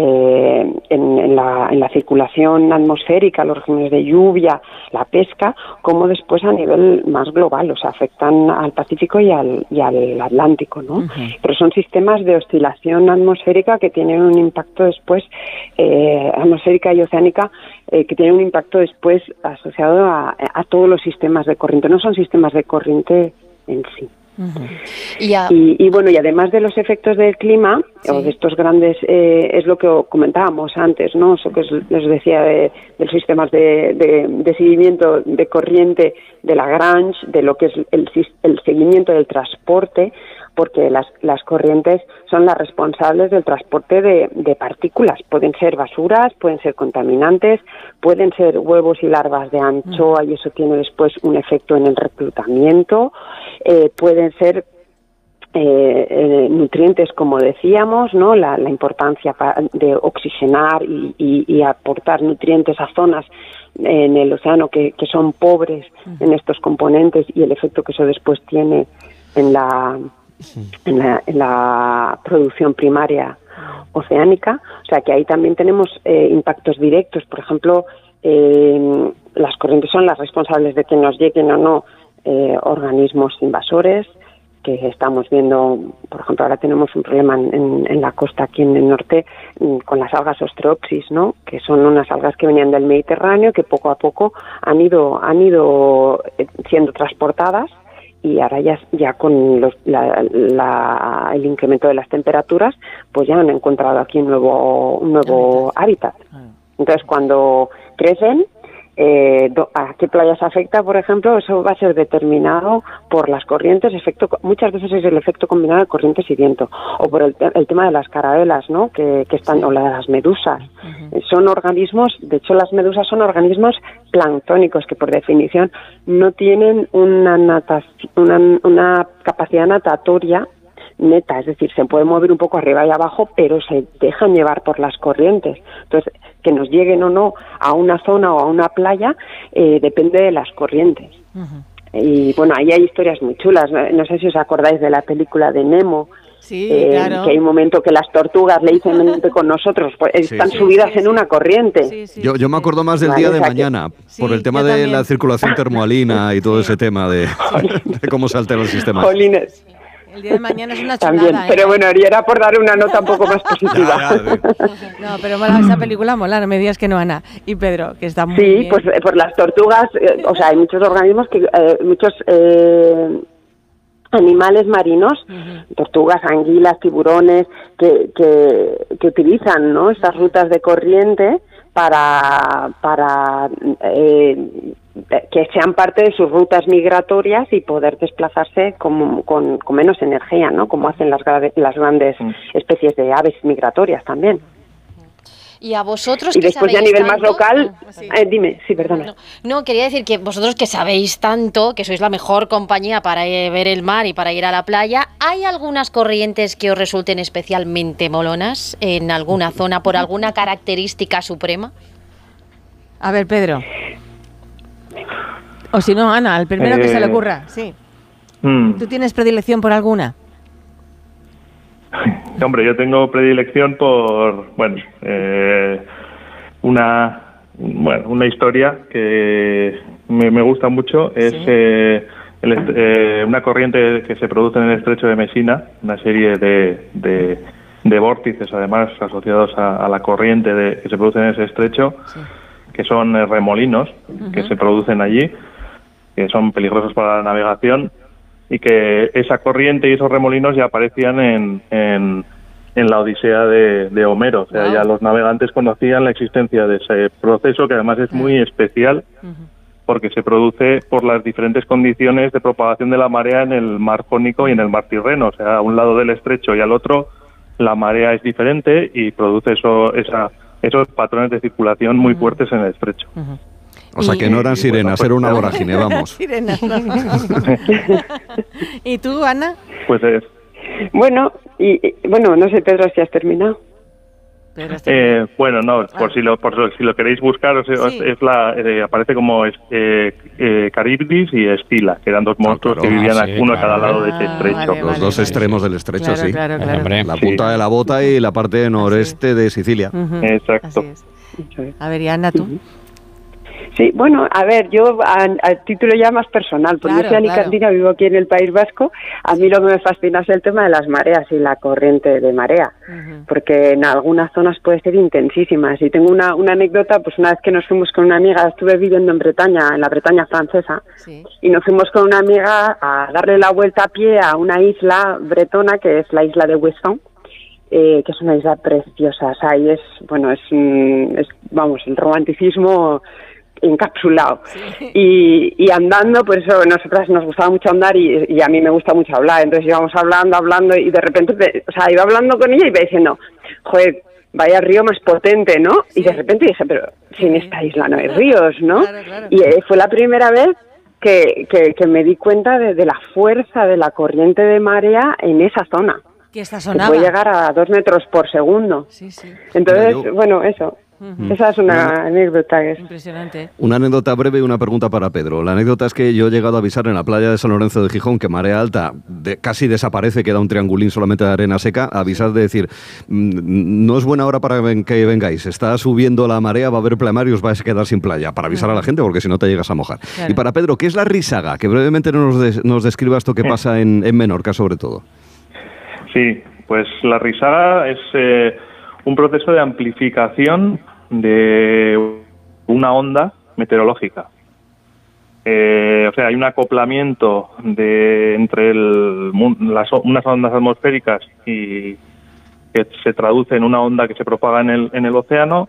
eh, en, en, la, en la circulación atmosférica, los regímenes de lluvia, la pesca, como después a nivel más global, o sea, afectan al Pacífico y al, y al Atlántico, ¿no? Ujú. Pero son sistemas de oscilación atmosférica que tienen un impacto después, eh, atmosférica y oceánica, eh, que tienen un impacto después asociado a, a todos los sistemas de corriente. No son sistemas de corriente en sí. Ujú. Y a- Y, y bueno, y además de los efectos del clima, Sí. o de estos grandes, eh, es lo que comentábamos antes, ¿no? Eso que os, les decía de, de los sistemas de, de, de seguimiento de corriente de Lagrange, de lo que es el, sis- el seguimiento del transporte, porque las, las corrientes son las responsables del transporte de, de partículas. Pueden ser basuras, pueden ser contaminantes, pueden ser huevos y larvas de anchoa y eso tiene después un efecto en el reclutamiento, eh, pueden ser Eh, eh, nutrientes, como decíamos, ¿no? La, la importancia pa- de oxigenar y, y, y aportar nutrientes a zonas en el océano que, que son pobres en estos componentes y el efecto que eso después tiene en la, en la, en la producción primaria oceánica. O sea que ahí también tenemos eh, impactos directos. Por ejemplo, eh, las corrientes son las responsables de que nos lleguen o no eh, organismos invasores, que estamos viendo, por ejemplo, ahora tenemos un problema en, en, en la costa aquí en el norte con las algas Ostreopsis, ¿no? Que son unas algas que venían del Mediterráneo, que poco a poco han ido han ido siendo transportadas, y ahora ya, ya con los, la, la, el incremento de las temperaturas, pues ya han encontrado aquí un nuevo, un nuevo hábitat. Entonces, cuando crecen, eh, a qué playas afecta, por ejemplo, eso va a ser determinado por las corrientes, efecto, muchas veces es el efecto combinado de corrientes y viento, o por el, el tema de las carabelas, ¿no? Que, que están, o la de las medusas. Uh-huh. Son organismos, de hecho las medusas son organismos planctónicos que por definición no tienen una, natación, una, una capacidad natatoria neta, es decir, se puede mover un poco arriba y abajo, pero se dejan llevar por las corrientes. Entonces, que nos lleguen o no a una zona o a una playa eh, depende de las corrientes. Uh-huh. Y bueno, ahí hay historias muy chulas. No, no sé si os acordáis de la película de Nemo. Sí, eh, claro. Que hay un momento que las tortugas le dicen vente con nosotros, pues sí, están sí, subidas sí, en sí. una corriente. Sí, sí, yo, yo me acuerdo más del vale, día de mañana, que, por el tema de también. La circulación termoalina y todo sí. ese tema de, de cómo se altera el sistema. Jolines. El día de mañana es una chulada. También, ¿eh? Pero bueno, era por dar una nota un poco más positiva. Ya, ya, no, pero mola, esa película mola, no me digas que no, Ana. Y Pedro, que está muy sí, bien. Sí, pues por las tortugas, eh, o sea, hay muchos organismos, que eh, muchos eh, animales marinos, uh-huh. tortugas, anguilas, tiburones, que, que, que utilizan, ¿no?, estas rutas de corriente para... para eh, que sean parte de sus rutas migratorias y poder desplazarse con, con, con menos energía, ¿no? Como hacen las, las grandes especies de aves migratorias también. Y a vosotros y que después ya a nivel tanto, más local, ah, sí. eh, dime, sí, perdona. No, no, quería decir que vosotros que sabéis tanto, que sois la mejor compañía para eh, ver el mar y para ir a la playa, ¿hay algunas corrientes que os resulten especialmente molonas en alguna zona por alguna característica suprema? A ver, Pedro. O si no, Ana, el primero eh, que se le ocurra, sí. Mm. ¿Tú tienes predilección por alguna? Hombre, yo tengo predilección por, bueno, eh, una, bueno, una historia que me, me gusta mucho, es ¿sí? eh, el, eh, una corriente que se produce en el estrecho de Messina, una serie de, de, de vórtices, además, asociados a, a la corriente de, que se produce en ese estrecho, sí. que son eh, remolinos, uh-huh. que se producen allí, que son peligrosos para la navegación, y que esa corriente y esos remolinos ya aparecían en, en, en la Odisea de, de Homero. O sea, wow. ya los navegantes conocían la existencia de ese proceso, que además es muy especial, uh-huh. porque se produce por las diferentes condiciones de propagación de la marea en el mar Jónico y en el mar Tirreno. O sea, a un lado del estrecho y al otro la marea es diferente y produce eso, esa, esos patrones de circulación muy uh-huh. fuertes en el estrecho. Uh-huh. O sea, que no eran sirenas, era una vorágine, vamos. Sirenas, no. ¿Y tú, Ana? Pues es... Bueno, y, y bueno, no sé, Pedro, si has terminado. Eh, bueno, no, ah. por si lo por si lo queréis buscar, o sea, sí. es la eh, aparece como es, eh, eh, Caribdis y Escila, que eran dos monstruos ah, claro. que vivían ah, sí, uno claro. a cada lado de ese estrecho. Ah, vale, Los vale, dos vale. extremos del estrecho, claro, sí. Claro, claro. La punta sí. de la bota y la parte noreste de Sicilia. Uh-huh. Exacto. A ver, y Ana, tú. Uh-huh. Sí, bueno, a ver, yo a, a título ya más personal, porque claro, yo soy alicantina, claro. vivo aquí en el País Vasco, a mí lo que me fascina es el tema de las mareas y la corriente de marea, uh-huh. porque en algunas zonas puede ser intensísima. Si tengo una, una anécdota, pues una vez que nos fuimos con una amiga, estuve viviendo en Bretaña, en la Bretaña francesa, sí. y nos fuimos con una amiga a darle la vuelta a pie a una isla bretona, que es la isla de Ouessant, eh, que es una isla preciosa, o sea, y es, bueno, es, es vamos, el romanticismo encapsulado. Sí. Y, y andando, por eso nosotras nos gustaba mucho andar y, y a mí me gusta mucho hablar, entonces íbamos hablando, hablando y de repente, o sea, iba hablando con ella y iba diciendo, joder, vaya río más potente, ¿no? Sí. Y de repente dije, pero si en esta isla no hay ríos, ¿no? Claro, claro. Y eh, fue la primera vez que, que, que me di cuenta de, de la fuerza de la corriente de marea en esa zona. Que esta sonaba. Que puede llegar a dos metros por segundo. Sí, sí. Entonces, bueno, eso. Uh-huh. Esa es una bueno, anécdota. Es impresionante. Una anécdota breve y una pregunta para Pedro. La anécdota es que yo he llegado a avisar en la playa de San Lorenzo de Gijón que marea alta de, casi desaparece, queda un triangulín solamente de arena seca, avisar de decir, no es buena hora para que vengáis, está subiendo la marea, va a haber pleamar y os vais a quedar sin playa, para avisar uh-huh. a la gente porque si no te llegas a mojar. Claro. Y para Pedro, ¿qué es la risaga? Que brevemente nos, des, nos describa esto que pasa en, en Menorca sobre todo. Sí, pues la risaga es eh, un proceso de amplificación de una onda meteorológica. Eh, o sea, hay un acoplamiento de entre el, las, unas ondas atmosféricas y que se traduce en una onda que se propaga en el, en el océano.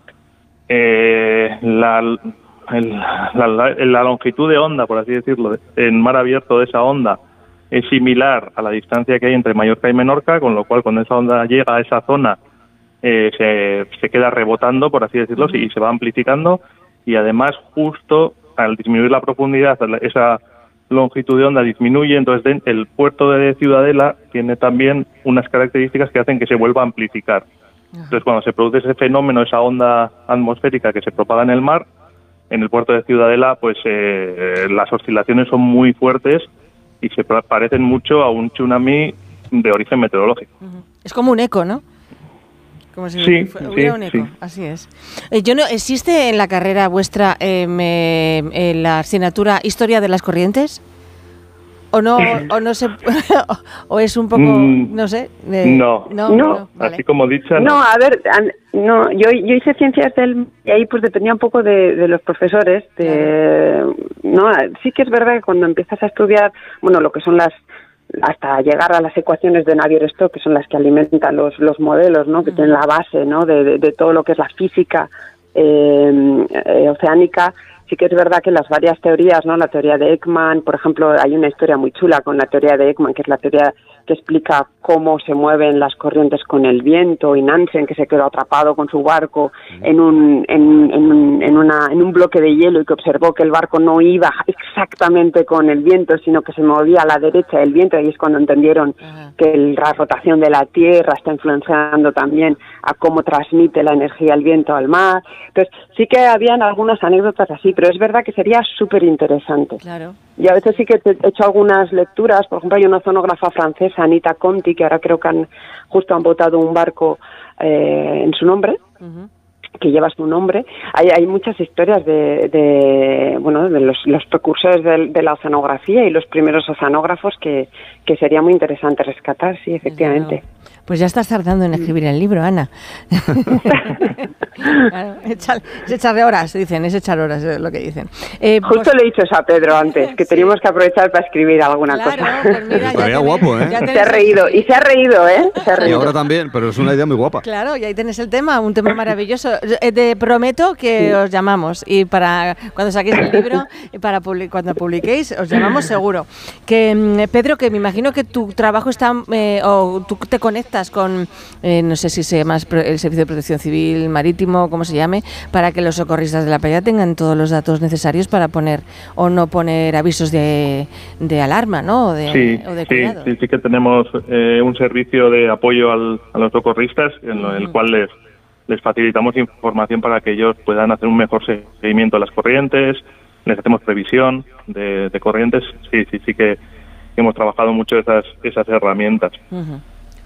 Eh, la, el, la, la, la longitud de onda, por así decirlo, en mar abierto de esa onda es similar a la distancia que hay entre Mallorca y Menorca, con lo cual cuando esa onda llega a esa zona Eh, se, se queda rebotando, por así decirlo, y se va amplificando, y además justo al disminuir la profundidad, esa longitud de onda disminuye, entonces el puerto de Ciudadela tiene también unas características que hacen que se vuelva a amplificar. Entonces cuando se produce ese fenómeno, esa onda atmosférica que se propaga en el mar, en el puerto de Ciudadela, pues eh, las oscilaciones son muy fuertes y se parecen mucho a un tsunami de origen meteorológico. Es como un eco, ¿no? Como si sí, hubiera sí, un eco, sí. así es. Eh, yo no, ¿existe en la carrera vuestra eh, me, eh, la asignatura Historia de las Corrientes? ¿O no, o no se, o es un poco, mm, no sé? Eh, no, no, no, no vale. Así como dicha, no. No, a ver, no, yo, yo hice ciencias del, y ahí pues dependía un poco de, de los profesores. De, no, sí que es verdad que cuando empiezas a estudiar, bueno, lo que son las hasta llegar a las ecuaciones de Navier-Stokes, que son las que alimentan los los modelos, ¿no? Que uh-huh. tienen la base, ¿no? De, de, de todo lo que es la física eh, eh, oceánica. Sí que es verdad que las varias teorías, ¿no? La teoría de Ekman, por ejemplo, hay una historia muy chula con la teoría de Ekman, que es la teoría que explica cómo se mueven las corrientes con el viento, y Nansen, que se quedó atrapado con su barco en un en, en, un, en, una, en un bloque de hielo y que observó que el barco no iba exactamente con el viento, sino que se movía a la derecha del viento, y es cuando entendieron uh-huh. que la rotación de la Tierra está influenciando también a cómo transmite la energía el viento al mar. Entonces, sí que habían algunas anécdotas así, pero es verdad que sería súper interesante. Claro. Y a veces sí que he hecho algunas lecturas. Por ejemplo, hay una oceanógrafa francesa, Anita Conti, que ahora creo que han justo han votado un barco eh, en su nombre, uh-huh. que lleva su nombre. Hay, hay muchas historias de, de bueno, de los, los precursores de, de la oceanografía y los primeros oceanógrafos que, que sería muy interesante rescatar, sí, efectivamente. Claro. Pues ya estás tardando en escribir el libro, Ana. Claro, echar, es echarle horas, dicen, es echar horas, es lo que dicen. Eh, Justo pues, le he dicho eso a Pedro antes, que sí. teníamos que aprovechar para escribir alguna claro, cosa. Pues mira, estaría guapo, ¿eh? Se ha reído, y se ha reído, ¿eh? Se ha reído. Y ahora también, pero es una idea muy guapa. Claro, y ahí tenés el tema, un tema maravilloso. Te prometo que sí. os llamamos, y para cuando saquéis el libro, para public, cuando publiquéis, os llamamos seguro. Que Pedro, que me imagino que tu trabajo está, eh, o tú te conectas con, eh, no sé si se llama el Servicio de Protección Civil Marítimo, como se llame, para que los socorristas de la playa tengan todos los datos necesarios para poner o no poner avisos de, de alarma, ¿no? O de, sí, o de sí, cuidado. sí, sí que tenemos eh, un servicio de apoyo al, a los socorristas en uh-huh. el cual les, les facilitamos información para que ellos puedan hacer un mejor seguimiento de las corrientes, les hacemos previsión de, de corrientes. Sí, sí, sí que hemos trabajado mucho esas, esas herramientas. Uh-huh.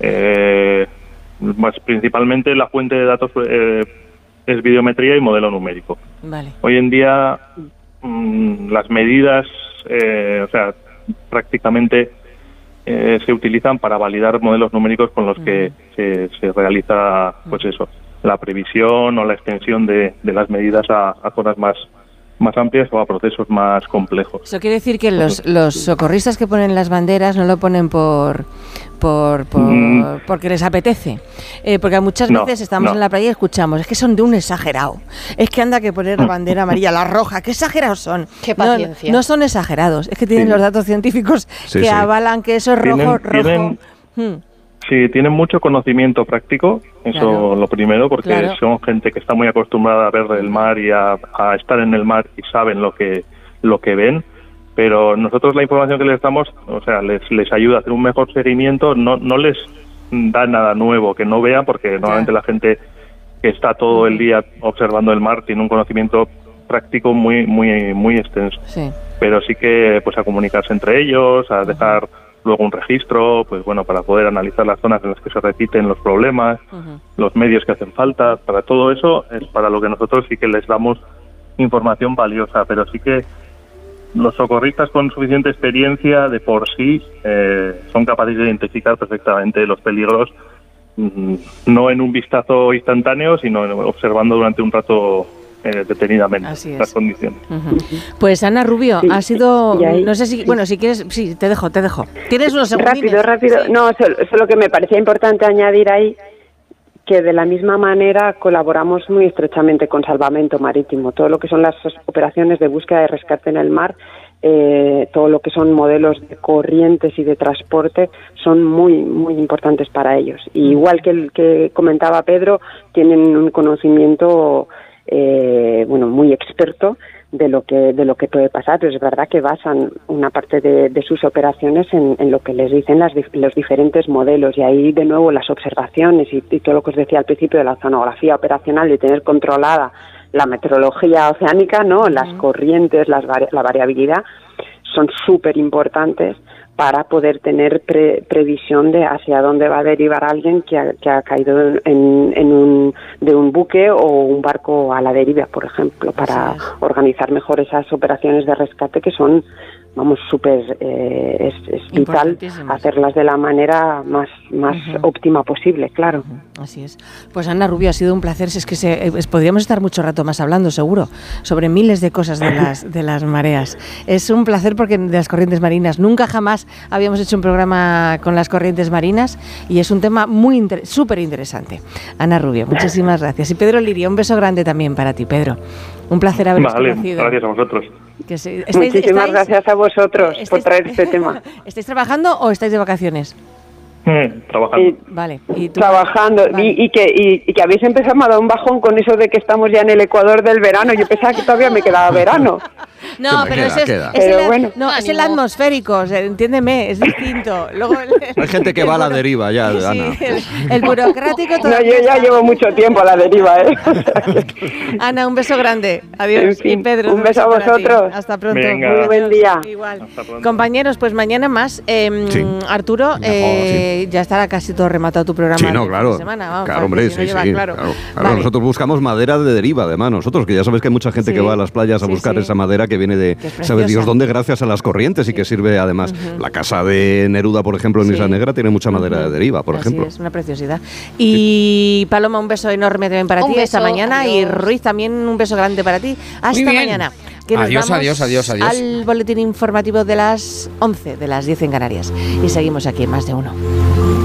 Eh, pues principalmente la fuente de datos eh, es videometría y modelo numérico. Vale. Hoy en día mmm, las medidas, eh, o sea, prácticamente eh, se utilizan para validar modelos numéricos con los uh-huh. que se, se realiza, pues eso, la previsión o la extensión de, de las medidas a, a zonas más más amplias o a procesos más complejos. Eso quiere decir que los, los socorristas que ponen las banderas no lo ponen por por, por mm. porque les apetece, eh, porque muchas no, veces estamos no. en la playa y escuchamos, es que son de un exagerado, es que anda que poner la bandera amarilla, la roja, qué exagerados son. Qué paciencia. No, no son exagerados, es que tienen sí. los datos científicos sí, que sí. avalan que eso es ¿Tienen, rojo, rojo. Tienen, hmm. Sí, tienen mucho conocimiento práctico, eso claro. lo primero, porque claro. son gente que está muy acostumbrada a ver el mar y a, a estar en el mar y saben lo que lo que ven, pero nosotros la información que les damos, o sea, les les ayuda a hacer un mejor seguimiento, no no les da nada nuevo que no vean, porque normalmente yeah. la gente que está todo el día observando el mar, tiene un conocimiento práctico muy muy muy extenso. Sí. Pero sí que pues a comunicarse entre ellos, a dejar luego un registro, pues bueno, para poder analizar las zonas en las que se repiten los problemas, uh-huh. los medios que hacen falta. Para todo eso es para lo que nosotros sí que les damos información valiosa, pero sí que los socorristas con suficiente experiencia de por sí eh, son capaces de identificar perfectamente los peligros, mm, no en un vistazo instantáneo, sino observando durante un rato eh, detenidamente las condiciones. Uh-huh. Pues Ana Rubio, sí, ha sido, no sé si, sí. bueno, si quieres, sí, te dejo, te dejo. Tienes unos segundos. Rápido, rápido. Sí. No, solo, solo que me parecía importante añadir ahí que de la misma manera colaboramos muy estrechamente con Salvamento Marítimo. Todo lo que son las operaciones de búsqueda y rescate en el mar, eh, todo lo que son modelos de corrientes y de transporte son muy muy importantes para ellos. Y igual que el que comentaba Pedro, tienen un conocimiento eh, bueno muy experto de lo que de lo que puede pasar, pero es verdad que basan una parte de, de sus operaciones en, en lo que les dicen las, los diferentes modelos, y ahí de nuevo las observaciones y, y todo lo que os decía al principio de la oceanografía operacional, de tener controlada la meteorología oceánica, no, las uh-huh. corrientes, las la variabilidad, son súper importantes para poder tener pre, previsión de hacia dónde va a derivar alguien que ha, que ha caído en, en un de un buque o un barco a la deriva, por ejemplo, para sí. organizar mejor esas operaciones de rescate que son, vamos, súper, eh, es, es vital hacerlas de la manera más, más uh-huh. óptima posible, claro. Uh-huh. Así es. Pues Ana Rubio, ha sido un placer. Es que se, es, podríamos estar mucho rato más hablando, seguro, sobre miles de cosas de las, de las mareas. Es un placer porque de las corrientes marinas nunca jamás habíamos hecho un programa con las corrientes marinas y es un tema muy inter- súper interesante. Ana Rubio, muchísimas gracias. Y Pedro Liria, un beso grande también para ti, Pedro. Un placer haberos vale, conocido. Gracias a vosotros. Que se, estáis, Muchísimas estáis, gracias a vosotros por traer este tema. ¿Estáis trabajando o estáis de vacaciones? Mm, trabajando. Y, vale. ¿Y tú? Trabajando. Vale. Y, y, que, y, y que habéis empezado a dar un bajón con eso de que estamos ya en el Ecuador del verano. Yo pensaba que todavía me quedaba verano. No, pero queda, eso es, queda. es, pero el, bueno. no, es el atmosférico, o sea, entiéndeme, es distinto. Luego el, hay gente que va a la deriva ya, sí, Ana. Sí, el, el burocrático todavía. No, yo ya llevo mucho tiempo a la deriva, ¿eh? Ana, un beso grande. Adiós. En fin, y Pedro, un beso a vosotros. Hasta pronto. Venga. Muy buen día. Igual. Compañeros, pues mañana más. Eh, sí. Arturo, eh, sí. ya estará casi todo rematado tu programa. Sí, no, claro. Semana, vamos, claro, hombre, si sí, no lleva, sí. Claro. Claro, claro. Vale. Nosotros buscamos madera de deriva, además, nosotros, que ya sabes que hay mucha gente sí. que va a las playas a sí, buscar sí. esa madera que viene de, sabe Dios dónde, gracias a las corrientes, sí. y que sirve además. Uh-huh. La casa de Neruda, por ejemplo, en sí. Isla Negra, tiene mucha madera uh-huh. de deriva, por Así ejemplo. Es una preciosidad. Y sí. Paloma, un beso enorme también para un ti beso, esta mañana. adiós. Y Ruiz, también un beso grande para ti. Hasta mañana. Que nos adiós, vamos adiós, adiós, adiós. Al boletín informativo de las once, de las diez en Canarias. Y seguimos aquí en Más de Uno.